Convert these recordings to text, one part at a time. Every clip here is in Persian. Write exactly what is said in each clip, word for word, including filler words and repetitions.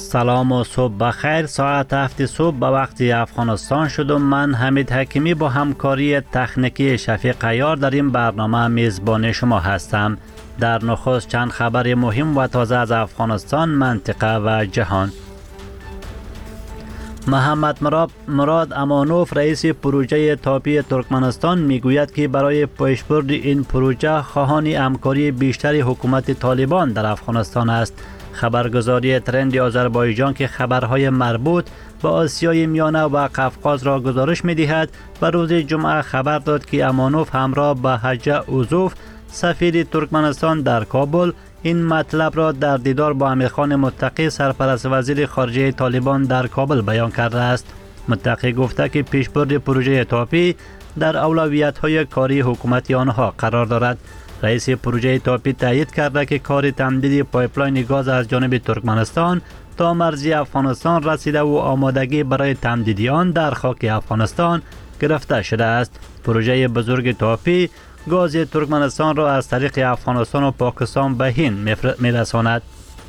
سلام و صبح بخیر. ساعت هفت صبح به وقت افغانستان شد و من حمید حکیمی با همکاری تکنیکی شفیق عیار در این برنامه میزبان شما هستم. در نخست چند خبر مهم و تازه از افغانستان، منطقه و جهان. محمد مراد, مراد امانوف رئیس پروژه تاپی ترکمنستان میگوید که برای پیشبرد این پروژه خواهان همکاری بیشتر حکومت طالبان در افغانستان است. خبرگزاری ترند آذربایجان که خبرهای مربوط به آسیای میانه و قفقاز را گزارش می‌دهد و روز جمعه خبر داد که امانوف همراه به حجه اوزوف سفیر ترکمنستان در کابل این مطلب را در دیدار با امیرخان متقی سرپرست وزیر خارجه طالبان در کابل بیان کرده است. متقی گفته که پیشبرد پروژه تاپی در اولویت‌های کاری حکومت آنها قرار دارد. رئیس پروژه تاپی تایید کرده که کار تمدید پایپلاین گاز از جانب ترکمنستان تا مرزی افغانستان رسیده و آمادگی برای تمدید آن در خاک افغانستان گرفته شده است. پروژه بزرگ تاپی گاز ترکمنستان را از طریق افغانستان و پاکستان به هند می‌رساند.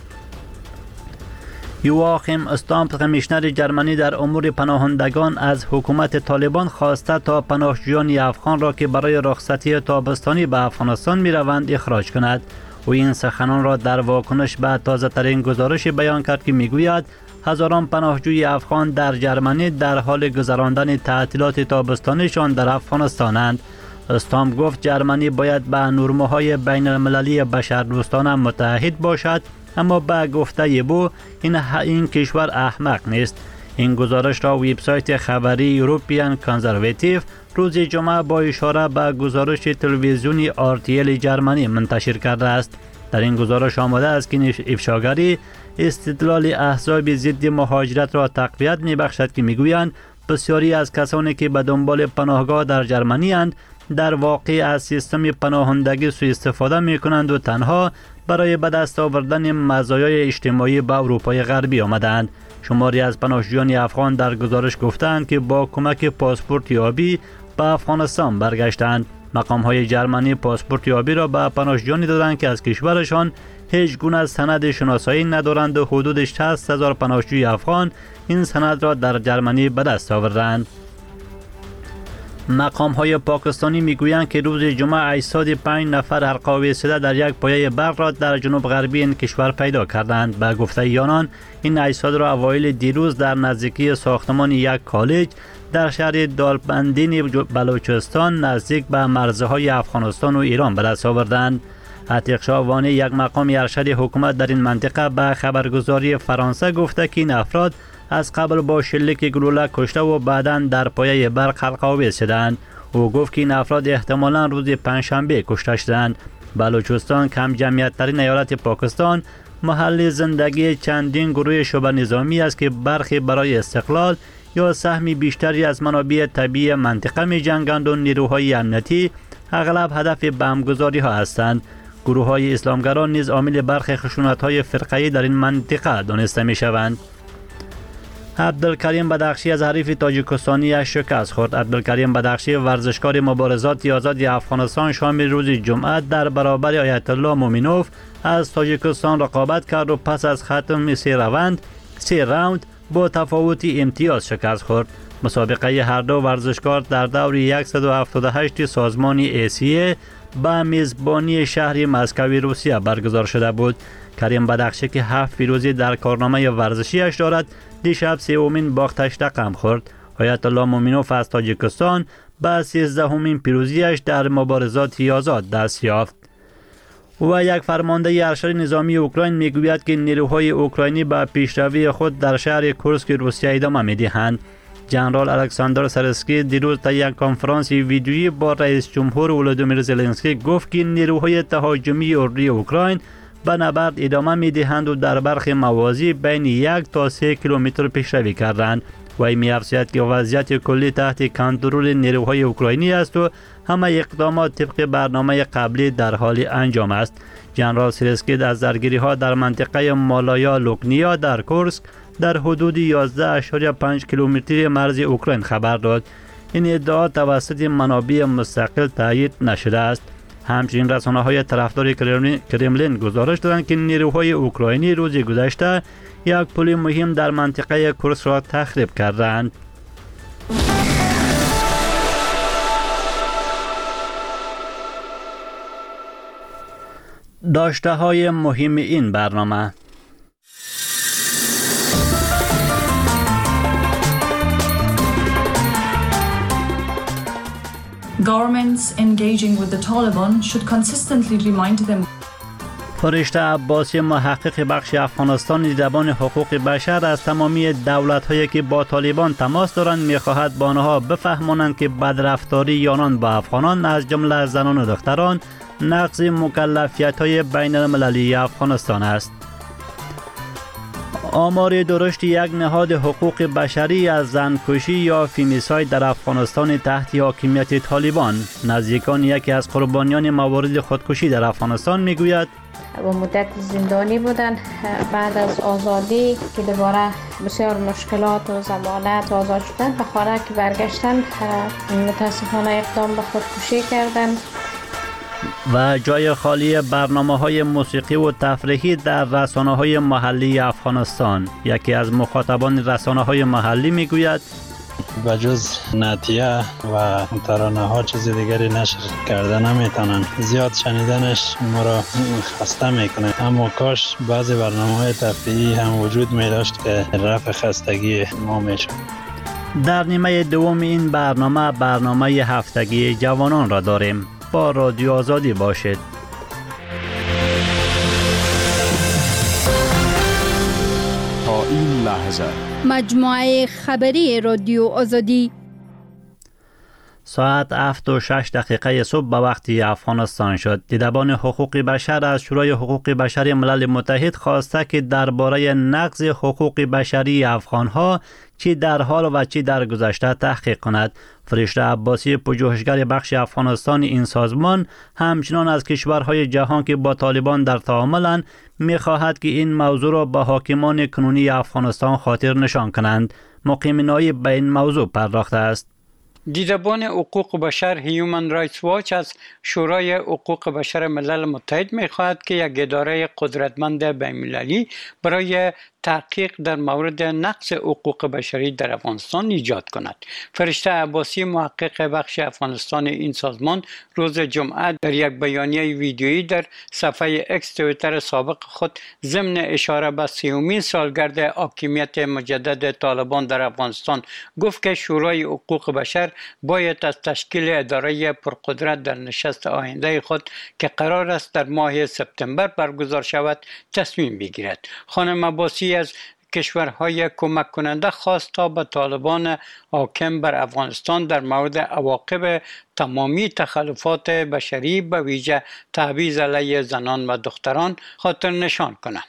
یواخیم استامپ کمیشنر جرمنی در امور پناهندگان از حکومت طالبان خواسته تا پناهجویان افغان را که برای رخصتی تابستانی به افغانستان می روند اخراج کند. او این سخنان را در واکنش به تازه ترین گزارش بیان کرد که می گوید هزاران پناهجوی افغان در جرمنی در حال گذراندن تعطیلات تابستانیشان در افغانستانند. استامپ گفت جرمنی باید به نرم‌های بین المللی بشردوستانه متعهد باشد، اما به گفته او این این کشور احمق نیست. این گزارش را وبسایت خبری یوروپیان کانزرواتیو روز جمعه با اشاره به گزارش تلویزیونی آر تی ال جرمنی منتشر کرده است. در این گزارش آمده است که افشاگری استدلال احزاب ضد مهاجرت را تقویت می‌بخشد که می‌گویند بسیاری از کسانی که به دنبال پناهگاه در جرمنی اند در واقع از سیستم پناهندگی سوء استفاده می‌کنند و تنها برای به دست آوردن مزایای اجتماعی به اروپای غربی آمدند. شماری از پناهجویان افغان در گزارش گفتند که با کمک پاسپورت یابی به افغانستان برگشتند. مقام‌های جرمنی پاسپورت یابی را به پناهجویانی دادند که از کشورشان هیچ گونه سند شناسایی ندارند و حدود شصت هزار پناهجوی افغان این سند را در جرمنی به دست آوردند. مقام های پاکستانی میگویند که روز جمعه اجساد پنج نفر حلقه‌آویز شده در یک پایه برق را در جنوب غربی این کشور پیدا کردند. به گفته آنان این اجساد را اوایل دیروز در نزدیکی ساختمان یک کالج در شهر دالبندین بلوچستان نزدیک به مرزهای افغانستان و ایران به دست آوردند. عتیق شاه وانی یک مقام ارشد حکومت در این منطقه به خبرگزاری فرانسه گفته که این افراد از قبل با شلیک گلوله کشته و بعداً در پایه برق حلقه‌آویز شدند. او گفت که این افراد احتمالاً روز پنجشنبه کشته شدند. بلوچستان کم جمعیت ترین ایالت پاکستان محل زندگی چندین گروه شبه نظامی است که برخی برای استقلال یا سهمی بیشتری از منابع طبیعی منطقه می جنگند و نیروهای امنیتی اغلب هدف بمبگذاری ها هستند. گروه های اسلامگران نیز عامل برخی خشونت های فرقه‌ای در این منطقه دانسته می شوند. عبدالکریم بدخشی از حریف تاجیکستانی شکست خورد. عبدالکریم بدخشی ورزشکار مبارزات آزادی افغانستان شام روز جمعه در برابر آیت الله مومنوف از تاجیکستان رقابت کرد و پس از ختم سه راوند سه راوند با تفاوت امتیاز شکست خورد. مسابقه هر دو ورزشکار در دور صد و هفتاد و هشت سازمان ایسیه به میزبانی شهر مسکو روسیه برگزار شده بود. کریم بدخشی که هفت پیروزی در کارنامه ورزشیش دارد دیشب سومین باختش رقم خورد. آیت الله مومنوف از تاجیکستان به سیزدهمین پیروزیش در مبارزات آزاد دست یافت. و یک فرمانده ارشد نظامی اوکراین میگوید که نیروهای اوکراینی به پیشروی خود در شهر کورسک روسیه ادامه میدهند. جنرال الکساندر سرسکی دیروز در یک کنفرانس ویدیویی با رئیس جمهور ولودیمیر زلنسکی گفت که نیروهای تهاجمی اردوی اوکراین به نبرد ادامه میدهند و در برخی مواضع بین یک تا سه کیلومتر پیشروی کردند. و می افزاید که وضعیت کلی تحت کنترل نیروهای اوکراینی است و همه اقدامات طبق برنامه قبلی در حال انجام است. جنرال سرسکی از درگیری ها در منطقه مالایا لوکنیا در کورسک در حدود یازده اشاریه پنج کیلومتری مرز اوکراین خبر داد. این ادعا توسط منابع مستقل تایید نشده است. همچنین رسانه‌های طرفدار کرملین, کرملین گزارش دادند که نیروهای اوکراینی روز گذشته یک پل مهم در منطقه کورسک را تخریب کردند. داشته های مهم این برنامه: Governments engaging with the Taliban should consistently remind them. فرشته عباسی محقق بخش افغانستان زبان حقوق بشر از تمامی دولت‌هایی که با طالبان تماس دارند می‌خواهد با آنها بفهمانند که بدرفتاری یانان با افغانان از جمله زنان و دختران نقض مکلفیت‌های بین المللی افغانستان است. آمار درشت یک نهاد حقوق بشری از زنکشی یا فیمیساید در افغانستان تحت حاکمیت طالبان، نزدیکان یکی از قربانیان موارد خودکشی در افغانستان میگوید و مدت زندانی بودن، بعد از آزادی که دوباره بسیار مشکلات و ضمانت آزاد شدن به خانه که برگشتن متاسفانه اقدام به خودکشی کردن. و جای خالی برنامه‌های موسیقی و تفریحی در رسانه‌های محلی افغانستان. یکی از مخاطبان رسانه‌های محلی میگوید بجز نعتیه و ترانه ها چیز دیگری نشر کرده نمیتونن، زیاد شنیدنش ما را خسته میکنه، اما کاش بعضی برنامه های تفریحی هم وجود می داشت که رفع خستگی ما میشد. در نیمه دوم این برنامه برنامه هفتگی جوانان را داریم. با رادیو آزادی باشید. تا این لحظه مجموعه خبری رادیو آزادی ساعت هفت و شش دقیقه صبح به وقتی افغانستان شد. دیدبان حقوق بشر از شورای حقوق بشر ملل متحد خواسته که درباره نقض حقوق بشری افغانها چی در حال و چی در گذشته تحقیق کند. فرشته عباسی پژوهشگر بخش افغانستان این سازمان همچنان از کشورهای جهان که با طالبان در تعاملند می‌خواهد که این موضوع را به حاکمان کنونی افغانستان خاطر نشان کنند. مقیم نایب به این موضوع پرداخته است. دیدبان حقوق بشر هیومن رایتس واچ از شورای حقوق بشر ملل متحد می‌خواهد که یک اداره قدرتمند بین‌المللی برای تحقیق در مورد نقض حقوق بشری در افغانستان ایجاد کند. فرشته عباسی محقق بخش افغانستان این سازمان روز جمعه در یک بیانیه ویدیویی در صفحه اکس توییتر سابق خود ضمن اشاره به سیومین سالگرد حاکمیت مجدد طالبان در افغانستان گفت که شورای حقوق بشر باید از تشکیل اداره پرقدرت در نشست آینده خود که قرار است در ماه سپتامبر برگزار شود تصمیم بگیرد. خانم عباسی از کشورهای کمک کننده خواست تا به طالبان حاکم بر افغانستان در مورد عواقب تمامی تخلفات بشری به ویژه تبعیض علیه زنان و دختران خاطر نشان کنند.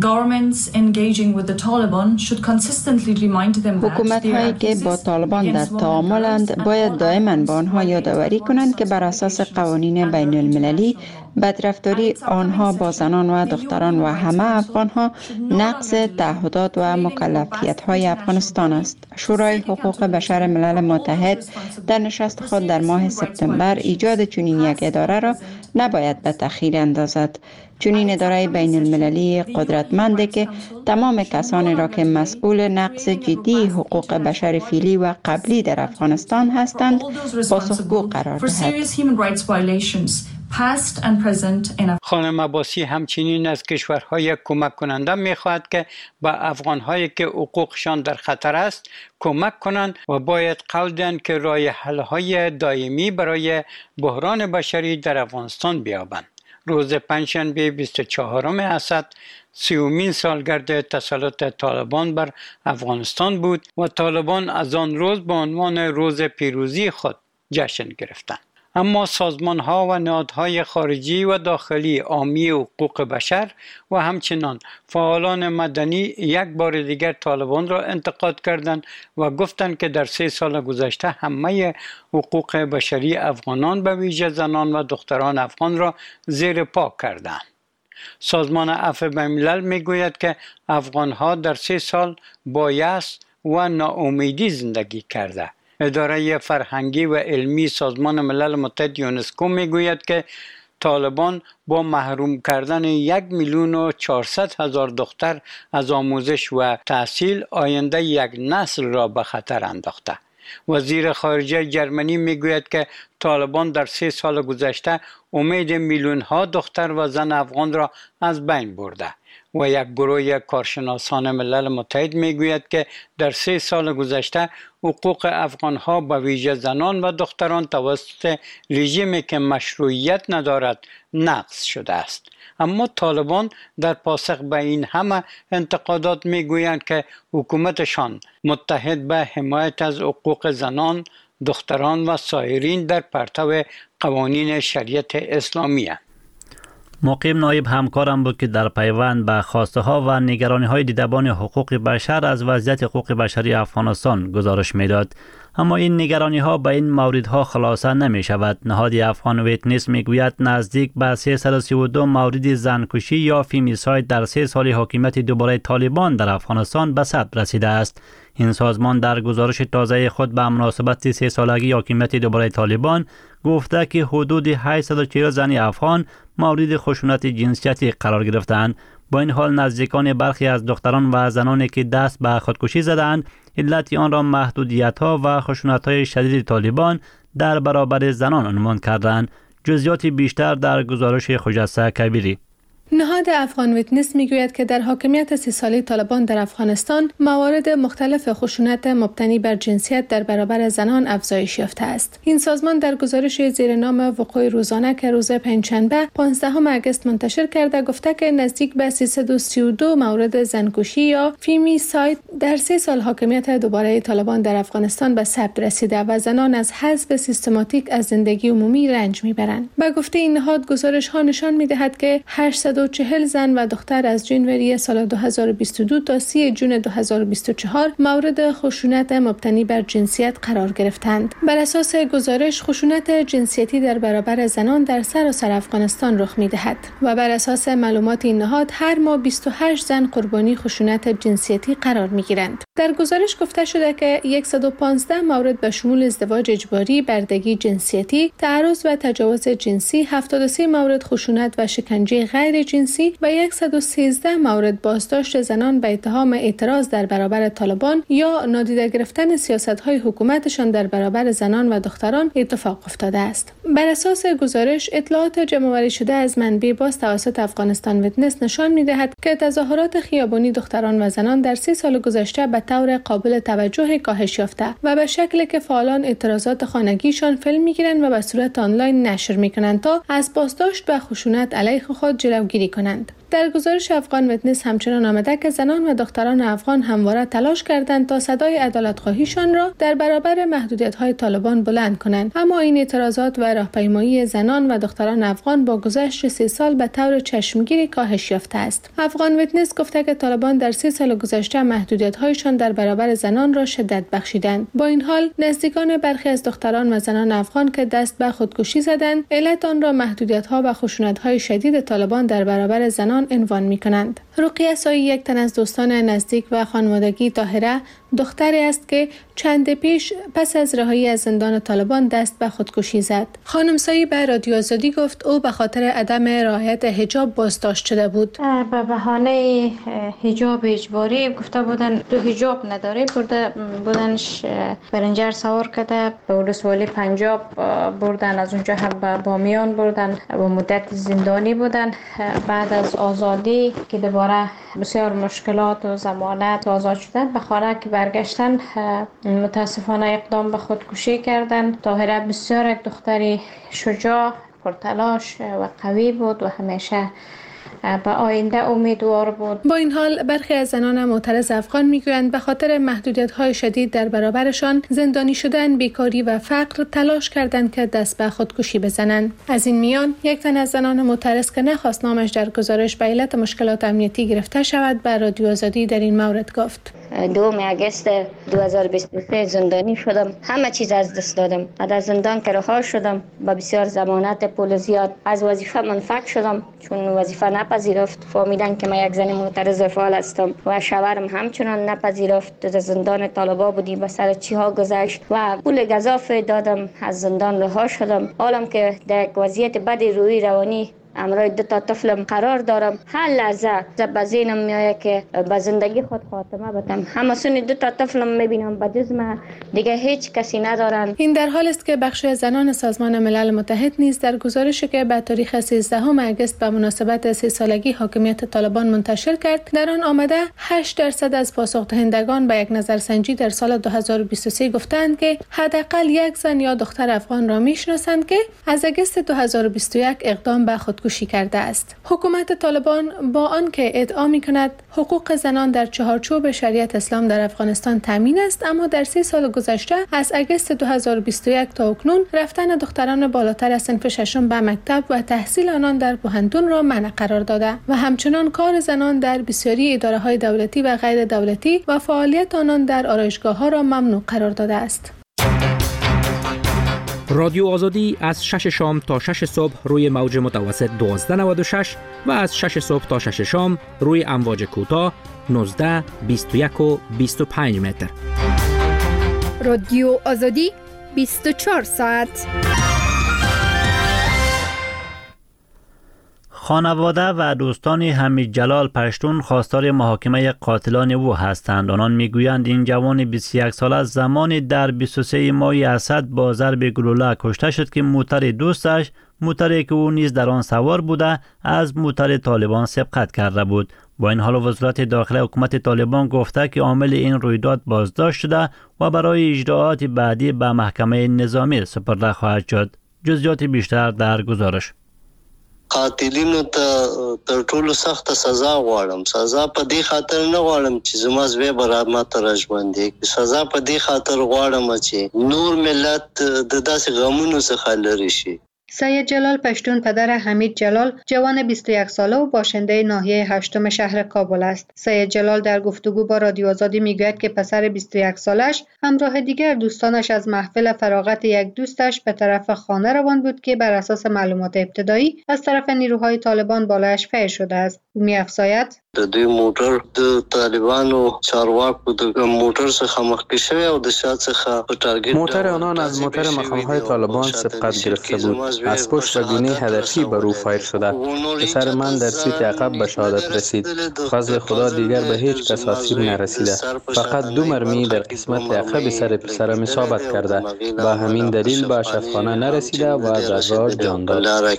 حکومت هایی که با طالبان در تعاملند باید دائما با آنها یادآوری کنند که بر اساس قوانین بین المللی بدرفتاری آنها با زنان و دختران و همه افغان ها نقض تعهدات و مکلفیت های افغانستان است. شورای حقوق بشر ملل متحد در نشست خود در ماه سپتامبر ایجاد چنین یک اداره را نباید به تأخیر اندازد. چنین اداره بین المللی قدرتمنده که تمام کسانی را که مسئول نقض جدی حقوق بشر فعلی و قبلی در افغانستان هستند پاسخگو قرار دهد. خانم عباسی همچنین از کشورهای کمک کننده می‌خواهد که به افغان‌هایی که حقوقشان در خطر است کمک کنند و باید قول دهند که راه حل‌های دائمی برای بحران بشری در افغانستان بیابند. روز پنجشنبه بیست و چهارم اسد سیومین سالگرد تسلط طالبان بر افغانستان بود و طالبان از آن روز به عنوان روز پیروزی خود جشن گرفتند. اما سازمان ها و نهادهای خارجی و داخلی حامی حقوق بشر و همچنان فعالان مدنی یک بار دیگر طالبان را انتقاد کردند و گفتند که در سه سال گذشته همه حقوق بشری افغانان به ویژه زنان و دختران افغان را زیر پا کردند. سازمان عفو بین‌الملل میگوید که افغان ها در سه سال با یأس و ناامیدی زندگی کرده. اداره فرهنگی و علمی سازمان ملل متحد یونسکو میگوید که طالبان با محروم کردن یک میلیون و چهارصد هزار دختر از آموزش و تحصیل آینده یک نسل را به خطر انداخته. وزیر خارجه جرمنی میگوید که طالبان در سه سال گذشته امید میلیون ها دختر و زن افغان را از بین برده و یک گروه کارشناسان ملل متحد میگوید که در سه سال گذشته حقوق افغان ها به ویژه زنان و دختران توسط رژیمی که مشروعیت ندارد نقض شده است. اما طالبان در پاسخ به این همه انتقادات میگویند که حکومتشان متحد به حمایت از حقوق زنان، دختران و سایرین در پرتو قوانین شریعت اسلامی است. مقیم نایب همکارم بود که در پیوند به خواسته ها و نگرانی های دیدبان حقوق بشر از وضعیت حقوق بشری افغانستان گزارش میداد. اما این نگرانی ها به این موردها خلاصه نمی شود. نهاد افغان ویتنس می گوید نزدیک به سیصد و سی و دو مورد زنکشی یا فیمیساید در سه سال حکومت دوباره طالبان در افغانستان به ثبت رسیده است. این سازمان در گزارش تازه خود به مناسبت سه سالگی حکومت دوباره طالبان گفته که حدود هشتصد و چهل زن افغان مورد خشونت جنسیتی قرار گرفتند. با این حال نزدیکان برخی از دختران و زنانی که دست به خودکشی زدند علت آن را محدودیت‌ها و خشونت‌های شدید طالبان در برابر زنان عنوان کردند. جزئیات بیشتر در گزارش خجسته کبیری. نهاد افغان ویتنس میگوید که در حاکمیت سی ساله طالبان در افغانستان موارد مختلف خشونت مبتنی بر جنسیت در برابر زنان افزایش یافته است. این سازمان در گزارش زیر نام وقوع روزانه که روز پنجشنبه پانزدهم آگوست منتشر کرده گفته که نزدیک به سیصد و سی و دو مورد زنکشی یا فیمیساید در سه سال حاکمیت دوباره طالبان در افغانستان به ثبت رسیده و زنان از حذف سیستماتیک از زندگی عمومی رنج میبرند. به گفته این نهاد گزارش ها نشان میدهد که هشتصد و چهل زن و دختر از جنوری سال دو هزار و بیست و دو تا سی جون دو هزار و بیست و چهار مورد خشونت مبتنی بر جنسیت قرار گرفتند. بر اساس گزارش خشونت جنسیتی در برابر زنان در سراسر افغانستان رخ می‌دهد و بر اساس معلومات این نهاد هر ماه بیست و هشت زن قربانی خشونت جنسیتی قرار می‌گیرند. در گزارش گفته شده که صد و پانزده مورد به شمول ازدواج اجباری، بردگی جنسیتی، تعرض و تجاوز جنسی، هفتاد و سه مورد خشونت و شکنجه غیر جنسی و صد و سیزده مورد بازداشت زنان به اتهام اعتراض در برابر طالبان یا نادیده گرفتن سیاست‌های حکومتشان در برابر زنان و دختران اتفاق افتاده است. بر اساس گزارش اطلاعات جمع‌آوری شده از منبع باز توسط افغانستان ویتنس نشان می‌دهد که تظاهرات خیابانی دختران و زنان در سی سال گذشته به طور قابل توجه کاهش یافته و به شکلی که فعالان اعتراضات خانگیشان فیلم می‌گیرند و به صورت آنلاین نشر می‌کنند تا از بازداشت و خشونت علیه خود جلوگیری کنند. در گزارش افغان ویتنس همچنان آمده که زنان و دختران افغان همواره تلاش کردند تا صدای عدالت‌خواهیشان را در برابر محدودیت‌های طالبان بلند کنند، اما این اعتراضات و راهپیمایی زنان و دختران افغان با گذشت سه سال به طور چشمگیری کاهش یافته است. افغان ویتنس گفته که طالبان در سه سال گذشته محدودیت‌هایشان در برابر زنان را شدت بخشیدند. با این حال نزدیکان برخی از دختران و زنان افغان که دست به خودکشی زدند، علت آن را محدودیت‌ها و خشونت‌های شدید طالبان در برابر زنان عنوان می‌کنند. رقیه سایی یک تن از دوستان نزدیک و خانوادگی طاهره دختری است که چند پیش پس از رهایی از زندان طالبان دست به خودکشی زد. خانم سایی به رادیو آزادی گفت او به خاطر عدم رعایت حجاب بازداشت شده بود. به بهانه حجاب اجباری گفته بودن تو حجاب نداری، برده بودنش برنجر سوار کرده به ولسوالی پنجاب بردن، از اونجا هم به بامیان بردن و مدت زندانی بودن. بعد از آزادی که دوباره بسیار مشکلات و ضمانت آزاد شدن به خانه که برگشتن متاسفانه اقدام به خودکشی کردن. طاهره بسیار یک دختری شجاع، پرتلاش و قوی بود و همیشه به آینده امیدوار بود. با این حال برخی از زنان معترض افغان میگویند به خاطر محدودیت‌های شدید در برابرشان، زندانی شدن، بیکاری و فقر تلاش کردند که دست به خودکشی بزنند. از این میان یک تن از زنان معترض که نخواست نامش در گزارش به علت مشکلات امنیتی گرفته شود به رادیو آزادی در این مورد گفت: دوم آگوست دو هزار و بیست و سه زندانی شدم، همه چیز از دست دادم. بعد از زندان که رها شدم با بسیار ضمانت پول زیاد از وظیفه منفک شدم، چون وظیفه نپذیرفت، فهمیدن که من یک زن معترض فعال هستم و شوهرم همچنان نپذیرفت. در زندان طالبان بودیم و سر چی ها گذشت و پول گزافه دادم، از زندان رها شدم. حالم که در یک وضعیت بد روحی روانی امروز دو تا طفلم قرار دارم. هر لحظه به ذهنم میآید که به زندگی خود خاتمه بدم. همسون دو تا طفلم میبینم به جسم دیگه هیچ کسی ندارن. این در حال است که بخش زنان سازمان ملل متحد نیز در گزارشی که به تاریخ سیزدهم اگست به مناسبت سی سالگی حاکمیت طالبان منتشر کرد، در آن آمده هشت درصد از پاسخ دهندگان به یک نظرسنجی در سال دو هزار و بیست و سه گفتند که حداقل یک زن یا دختر افغان را میشناسند که از اگست دو هزار و بیست و یک اقدام به خودکشی کرده است. حکومت طالبان با آنکه ادعا می‌کند حقوق زنان در چهارچوب شریعت اسلام در افغانستان تامین است، اما در سه سال گذشته از اگست دو هزار و بیست و یک تا اکنون رفتن دختران بالاتر از صنف ششم به مکتب و تحصیل آنان در پوهنتون را منع قرار داده و همچنان کار زنان در بسیاری اداره‌های دولتی و غیر دولتی و فعالیت آنان در آرایشگاه‌ها را ممنوع قرار داده است. رادیو آزادی از شش شام تا شش صبح روی موج متوسط دوازده نود و شش و از شش صبح تا شش شام روی امواج کوتاه نوزده، بیست و یک و بیست و پنج متر. رادیو آزادی بیست و چهار ساعت. خانواده و دوستان حمید جلال پشتون خواستار محاکمه قاتلان او هستند. آنان میگویند این جوان بیست و یک ساله زمانی در بیست و سه ماه اسد با ضرب گلوله کشته شد که موتر دوستش، موتری که او نیز در آن سوار بوده، از موتر طالبان سبقت کرده بود. با این حال وزارت داخله حکومت طالبان گفته که عامل این رویداد بازداشت شده و برای اجراعات بعدی به محکمه نظامی سپرده خواهد شد. جزئیات بیشتر در گزارش. قاتلینو ته تر ټولو سخت سزا غواړم. سزا په دې خاطر نه غواړم چې زما زوی برابر ماته راژوندي. سزا په دې خاطر غواړم چې نور ملت د داسې غمونو څخه لرې شي. سید جلال پشتون پدر حمید جلال جوان بیست و یک ساله و باشنده ناحیه هشتم شهر کابل است. سید جلال در گفتگو با رادیو آزادی میگوید که پسر بیست و یک سالش همراه دیگر دوستانش از محفل فراغت یک دوستش به طرف خانه روان بود که بر اساس معلومات ابتدایی از طرف نیروهای طالبان بالایش فیر شده است. او می‌افزاید د دوی موټر د طالبانو چارواکو د موټر څخه مخکې شوی او د شا څخه په ټارګټ موټر آنان از موټر مقام‌های طالبان سبقت گرفته بود. از پشت و گونه هدفی بر او فایر شده. پسر من در سیت عقب به شهادت رسید. فضل خدا دیگر به هیچ کس آسیب نرسیده. فقط دو مرمی در قسمت عقب سر پسرم اصابت کرده. با همین دلیل به شفاخانه نرسیده و در راه جان داد.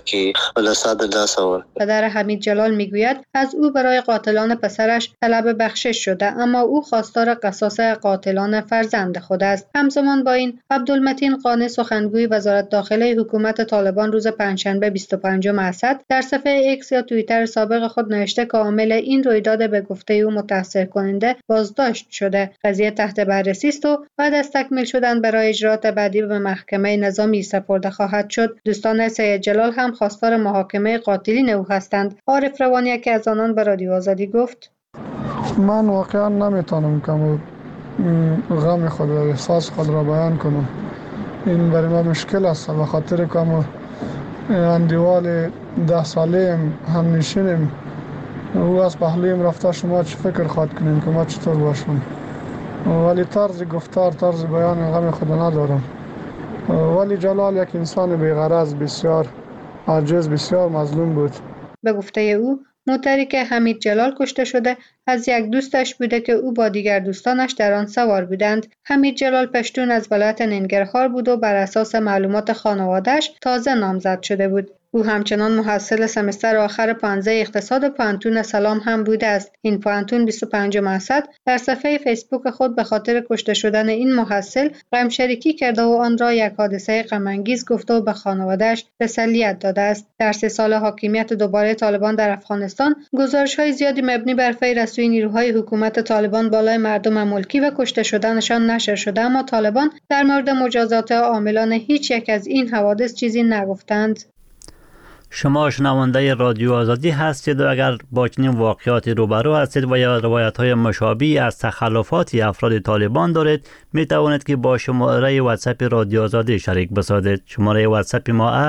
پدر حمید جلال میگوید از او برای قاتلان پسرش طلب بخشش شده، اما او خواستار قصاص قاتلان فرزند خود است. همزمان با این عبدالمتین قانع سخنگوی وزارت داخله حکومت طالبان روز پنجشنبه بیست و پنجم اسد در صفحه ایکس یا توییتر سابق خود نوشته که عامل این رویداد به گفته او متأثر کننده بازداشت شده. قضیه تحت بررسی است و بعد از تکمیل شدن برای اجراعات بعدی به محکمه نظامی سپرده خواهد شد. دوستان سید جلال هم خواستار محاکمه قاتلین او هستند. عارف روانی یکی از آنان به رادیو آزادی گفت: من واقعا نمیتونم که غم خود و احساس خود را بیان کنم. این برای من مشکل است به خاطر که اندیوال ده ساله هم نشینیم. او از پهلویم رفته شما چه فکر خواهد کنیم که ما چطور باشم، ولی طرز گفتار طرز بیان غم خود ندارم. ولی جلال یک انسان بی‌غرض، بسیار عاجز، بسیار مظلوم بود. به گفته او موتری که حمید جلال کشته شده از یک دوستش بوده که او با دیگر دوستانش در آن سوار بودند. حمید جلال پشتون از ولایت ننگرهار بود و بر اساس معلومات خانواده‌اش تازه نامزد شده بود. او همچنان محصل سمستر آخر پانزده اقتصاد پوهنتون سلام هم بوده است. این پوهنتون بیست و پنجم اسد در صفحه فیسبوک خود به خاطر کشته شدن این محصل غم شریکی کرده و آن را یک حادثه غم انگیز گفته و به خانواده‌اش تسلیت داده است. در سه سال حاکمیت دوباره طالبان در افغانستان گزارش‌های زیادی مبنی بر فیر از سوی نیروهای حکومت طالبان بالای مردم ملکی و کشته شدنشان نشر شده، اما طالبان در مورد مجازات عاملان هیچ یک از این حوادث چیزی نگفتند. شما شنونده رادیو آزادی هستید و اگر با چنین واقعاتی روبرو هستید و یا روایت‌های مشابهی از تخلفات افراد طالبان دارید، می توانید که با شماره واتساپ رادیو آزادی شریک بسازید. شماره واتساپ ما است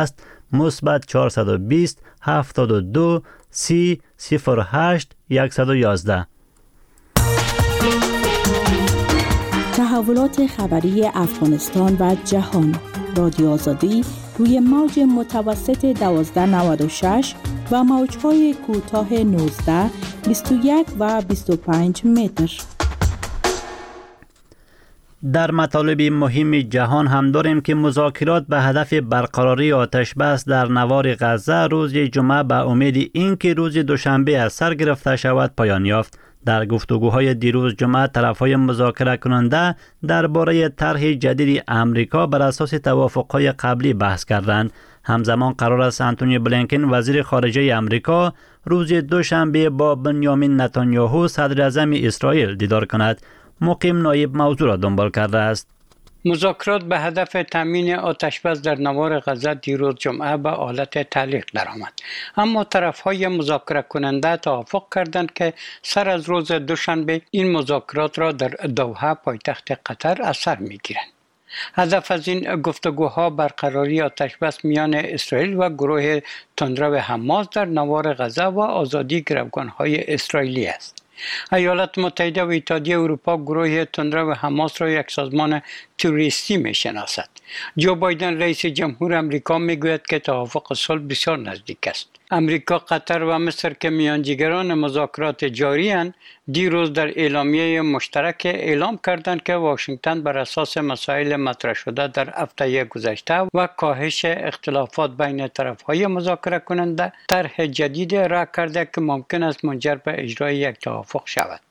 مثبت چهارصد و بیست هفتاد و دو سی صفر هشت صد و یازده. تحولات خبری افغانستان و جهان. رادیو آزادی روی موج متوسط دوازده نود و شش و موج‌های کوتاه نوزده بیست و یک و بیست و پنج متر. در مطالب مهم جهان هم داریم که مذاکرات به هدف برقراری آتش بس در نوار غزه روز جمعه به امید اینکه روز دوشنبه از سر گرفته شود پایان یافت. در گفتگوهای دیروز جمعه طرفهای مذاکره کننده درباره طرح جدید امریکا بر اساس توافقهای قبلی بحث کردند. همزمان قرار است آنتونی بلینکن وزیر خارجه امریکا روز دوشنبه با بنیامین نتانیاهو صدر اعظم اسرائیل دیدار کند. مقیم نایب موضوع را دنبال کرده است. مذاکرات به هدف تامین آتشبس در نوار غزه دیروز جمعه به حالت تعلیق درآمد، اما طرفهای مذاکره کننده توافق کردند که سر از روز دوشنبه این مذاکرات را در دوحه پایتخت قطر از سر میگیرند. هدف از این گفتگوها برقراری آتشبس میان اسرائیل و گروه تندرو حماس در نوار غزه و آزادی گروگانهای اسرائیلی است. ایالات متحده و اتحادیه اروپا گروه تندرو حماس را یک سازمان تروریستی می شناسد. جو بایدن رئیس جمهور امریکا می گوید که توافق صلح بسیار نزدیک است. امریکا، قطر و مصر که میانجیگران مذاکرات جاری اند، دیروز در اعلامیه مشترک اعلام کردند که واشنگتن بر اساس مسائل مطرح شده در هفته گذشته و کاهش اختلافات بین طرفهای مذاکره کننده طرح جدید را کرده که ممکن است منجر به اجرای یک توافق شود.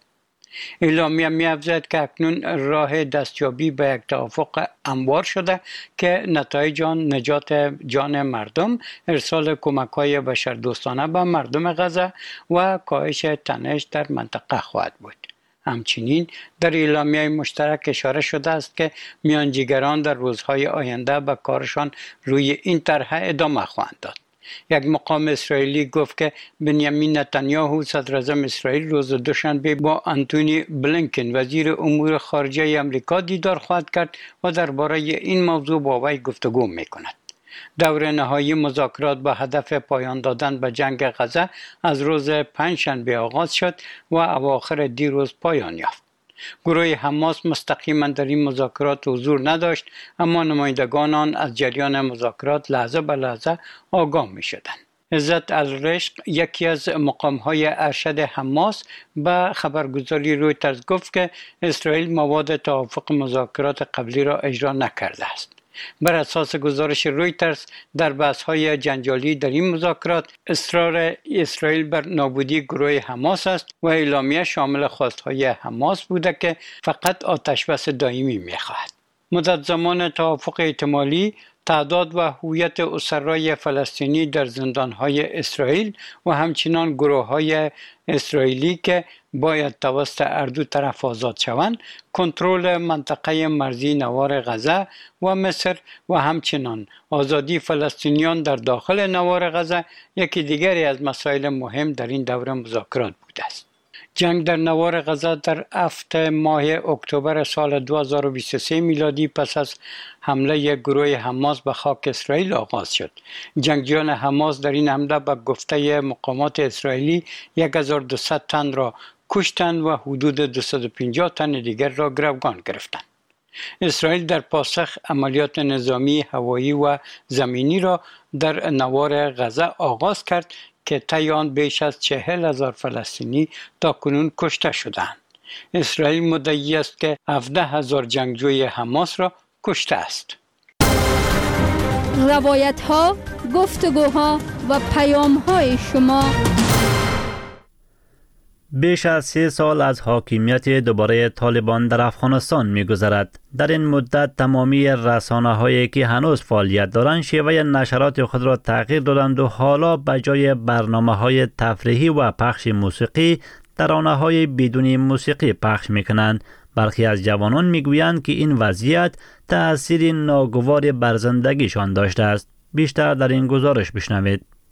اعلامیه می‌افزاید که اکنون راه دستیابی به یک توافق هموار شده که نتایج آن نجات جان مردم، ارسال کمک‌های بشردوستانه به مردم غزه و کاهش تنش در منطقه خواهد بود. همچنین در اعلامیه مشترک اشاره شده است که میانجیگران در روزهای آینده به کارشان روی این طرح ادامه خواهند داد. یک مقام اسرائیلی گفت که بنیامین نتانیاهو صدر اعظم اسرائیل روز دوشنبه با آنتونی بلینکن وزیر امور خارجه آمریکا دیدار خواهد کرد و درباره این موضوع با وی گفتگو می‌کند. دور نهایی مذاکرات با هدف پایان دادن به جنگ غزه از روز پنجشنبه آغاز شد و اواخر دیروز پایان یافت. گروه حماس مستقیما در این مذاکرات حضور نداشت، اما نمایندگان آن از جریان مذاکرات لحظه به لحظه آگاه می شدند. عزت الرشق، یکی از مقام‌های ارشد حماس، به خبرگزاری رویترز گفت که اسرائیل مواد توافق مذاکرات قبلی را اجرا نکرده است. بر اساس گزارش رویترز، در بحث‌های جنجالی در این مذاکرات اصرار اسرائیل بر نابودی گروه حماس است و اعلامیه شامل خواست‌های حماس بوده که فقط آتشبس دائمی می‌خواهد. مدت زمان توافق احتمالی، تعداد و هویت اسرای فلسطینی در زندان‌های اسرائیل و همچنین گروه‌های اسرائیلی که باید توسط هر دو طرف آزاد شوند، کنترل منطقه مرزی نوار غزه و مصر و همچنین آزادی فلسطینیان در داخل نوار غزه یکی دیگری از مسائل مهم در این دوره مذاکرات بوده است. جنگ در نوار غزه در هفتم ماه اکتبر سال دو هزار و بیست و سه میلادی پس از حمله گروه حماس به خاک اسرائیل آغاز شد. جنگجویان حماس در این حمله به گفته مقامات اسرائیلی صد و دویست تن را کشتند و حدود دویست و پنجاه تن دیگر را گروگان گرفتند. اسرائیل در پاسخ عملیات نظامی هوایی و زمینی را در نوار غزه آغاز کرد که طی آن بیش از چهل هزار فلسطینی تا کنون کشته شدند. اسرائیل مدعی است که هفده هزار جنگجوی حماس را کشته است. روایت ها، گفتگوها و پیام های شما. بیش از سه سال از حاکمیت دوباره طالبان در افغانستان می گذرد. در این مدت تمامی رسانه هایی که هنوز فعالیت دارند شیوه نشرات خود را تغییر دادند و حالا به جای برنامه های تفریحی و پخش موسیقی ترانه های بدون موسیقی پخش می کنند. برخی از جوانان می گویند که این وضعیت تأثیر ناگوار بر زندگیشان داشته است. بیشتر در این گزارش بشنوید.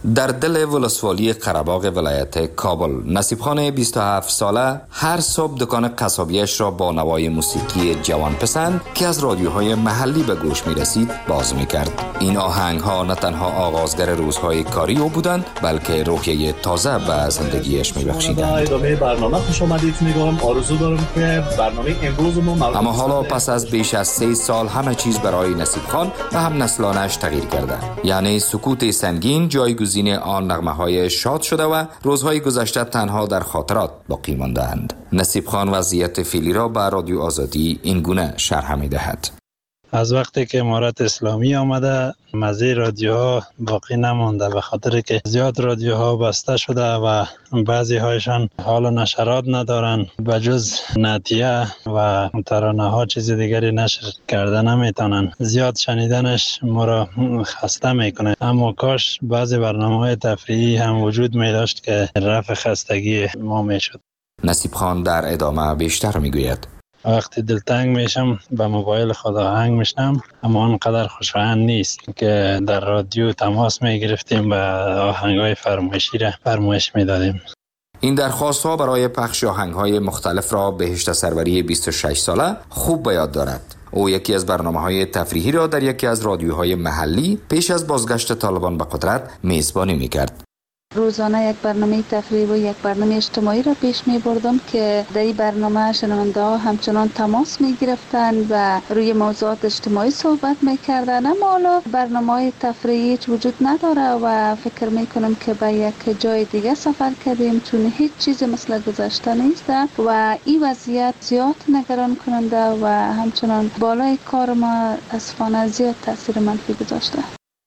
در دل ولسوالی قره‌باغ ولایت کابل، نصیب خان بیست و هفت ساله هر صبح دکان قصابیش را با نوای موسیقی جوان پسند که از رادیوهای محلی به گوش می رسید باز می کرد. این آهنگ ها نه تنها آغازگر روزهای کاری او بودند، بلکه روحیه تازه به زندگیش می بخشیدند. ادامه برنامه خوش آمدید میگم. آرزو دارم که برنامه امروز ما اما حالا پس از بیش از سه سال همه چیز برای نصیب خان و هم نسلانش تغییر کرده. یعنی سکوت سنگین جایگزین آن نغمه‌های شاد شده و روزهای گذشته تنها در خاطرات باقی مانده‌اند. نصیب خان وضعیت فعلی را به رادیو آزادی این گونه شرح می‌دهد. از وقتی که امارت اسلامی آمده مزه رادیوها باقی نمانده، به خاطر که زیاد رادیوها بسته شده و بعضی هایشان حال و نشرات ندارن، بجز نعتیه و ترانه ها چیز دیگری نشر کرده نمیتونن. زیاد شنیدنش ما را خسته میکنه. اما کاش بعضی برنامه‌های تفریحی هم وجود می داشت که رفع خستگی ما میشد. نصیب خان در ادامه بیشتر میگوید: وقتی دلتنگ میشم به موبایل خود آهنگ میشنم، اما آنقدر خوشایند نیست که در رادیو تماس میگرفتیم و آهنگای فرمایشی را فرمایش میدادیم. این درخواست ها برای پخش آهنگ های مختلف را بهشت سروری بیست و شش ساله خوب به یاد دارد. او یکی از برنامه‌های تفریحی را در یکی از رادیوهای محلی پیش از بازگشت طالبان به قدرت میزبانی میکرد. روزانه یک برنامه تفریحی و یک برنامه اجتماعی را پیش می بردم که در این برنامه شنونده ها همچنان تماس می گرفتن و روی موضوعات اجتماعی صحبت می کردن. اما حالا برنامه های تفریحی هیچ وجود نداره و فکر می کنم که به یک جای دیگه سفر کردیم، چون هیچ چیزی مثل گذشته نیست و این وضعیت زیاد نگران کننده و همچنان بالای کار ما اسفانه زیاد تاثیر منفی گذاشته.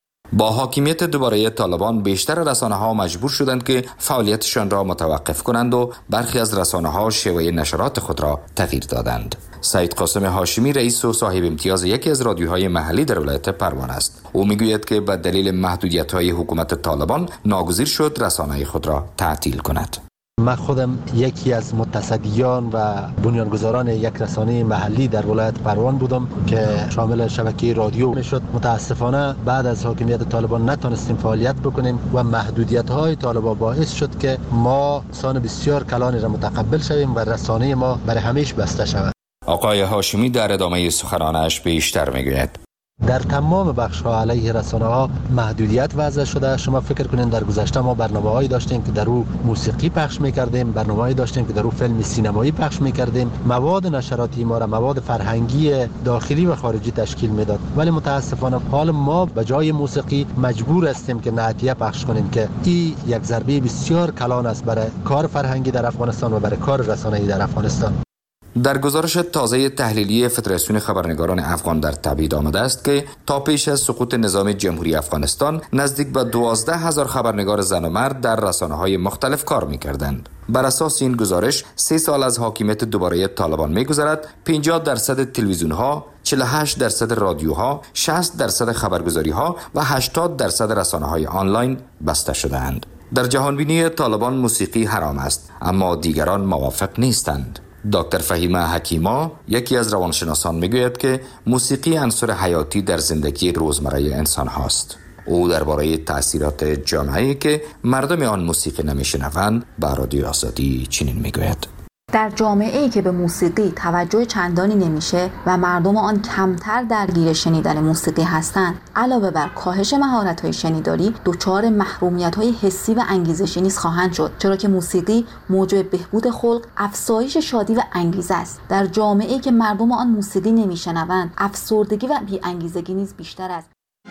با حاکمیت دوباره طالبان بیشتر رسانه‌ها مجبور شدند که فعالیتشان را متوقف کنند و برخی از رسانه‌ها شیوه نشرات خود را تغییر دادند. سید قاسم هاشمی رئیس و صاحب امتیاز یکی از رادیوهای محلی در ولایت پروان است. او میگوید که به دلیل محدودیت‌های حکومت طالبان ناگزیر شد رسانه خود را تعطیل کند. من خودم یکی از متصدیان و بنیانگذاران یک رسانه محلی در ولایت پروان بودم که شامل شبکه رادیو میشد. متاسفانه بعد از حاکمیت طالبان نتونستیم فعالیت بکنیم و محدودیت‌های طالبان باعث شد که ما سان بسیار کلانی را متقبل شویم و رسانه ما برای همیشه بسته شود. آقای هاشمی در ادامه سخنانش بیشتر میگوید: در تمام بخش‌ها علیه رسانه‌ها محدودیت وضع شده. شما فکر کنین در گذشته ما برنامه‌هایی داشتیم که در او موسیقی پخش می‌کردیم، برنامه‌هایی داشتیم که در او فیلم سینمایی پخش می‌کردیم، مواد نشراتی ما را مواد فرهنگی داخلی و خارجی تشکیل میداد. ولی متاسفانه حال ما به جای موسیقی مجبور هستیم که نعتیه پخش کنیم که این یک ضربه بسیار کلان است برای کار فرهنگی در افغانستان و برای کار رسانه‌ای در افغانستان. در گزارش تازه تحلیلی فدراسیون خبرنگاران افغان در تبعید آمده است که تا پیش از سقوط نظام جمهوری افغانستان نزدیک به دوازده هزار خبرنگار زن و مرد در رسانه‌های مختلف کار می‌کردند. بر اساس این گزارش سه سال از حاکمیت دوباره طالبان می‌گذرد، پنجاه درصد تلویزیون‌ها، چهل و هشت درصد رادیوها، شصت درصد خبرگزاری‌ها و هشتاد درصد رسانه‌های آنلاین بسته شده‌اند. در جهانبینی طالبان موسیقی حرام است، اما دیگران موافق نیستند. دکتر فهیمه حکیما یکی از روانشناسان میگوید که موسیقی عنصر حیاتی در زندگی روزمره انسان هاست. او درباره تأثیرات جامعه‌ای که مردم آن موسیقی نمیشنوند به رادیو آزادی چنین میگوید: در جامعه‌ای که به موسیقی توجه چندانی نمیشه و مردم آن کمتر درگیر شنیدن موسیقی هستند، علاوه بر کاهش مهارت‌های شنیداری، دچار محرومیت‌های حسی و انگیزشی نیز خواهند شد، چرا که موسیقی موجب بهبود خلق، افزایش شادی و انگیزه است. در جامعه‌ای که مردم آن موسیقی نمیشنوند، افسردگی و بی‌انگیزگی نیز بیشتر است.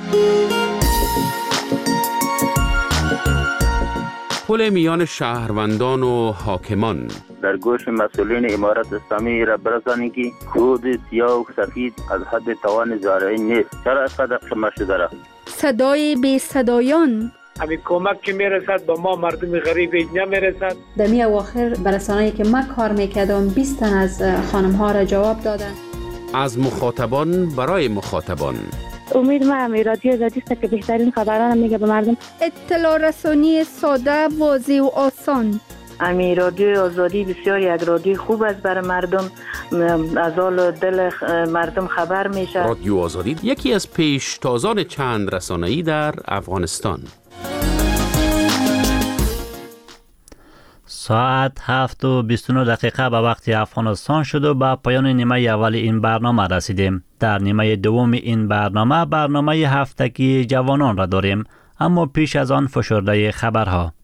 پل میان شهروندان و حاکمان. در گوش مسئولین امارت اسلامی را برسانید که خود سیاه و سفید از حد توان زارعی نیست. چرا اینقدر شما شده را؟ صدای بی صدایان. همین کمک که میرسد با ما مردم غریب نمیرسد. در می اواخر برسانه‌ای که من کار میکردم بیست تن از خانم ها را جواب دادن. از مخاطبان برای مخاطبان. امید ما همی رادیو آزادی است که بهترین خبران میگه به مردم. اطلاع رسانی ساده، واضح و آسان. امی رادیو آزادی بسیار یک رادیو خوب است برای مردم، از حال دل مردم خبر میشه. رادیو آزادی یکی از پیشتازان چند رسانه‌ای در افغانستان. ساعت هفت و بیست و نه دقیقه به وقت افغانستان شد و به پایان نیمه اول این برنامه رسیدیم. در نیمه دوم این برنامه برنامه هفتگی جوانان را داریم، اما پیش از آن فشرده خبرها.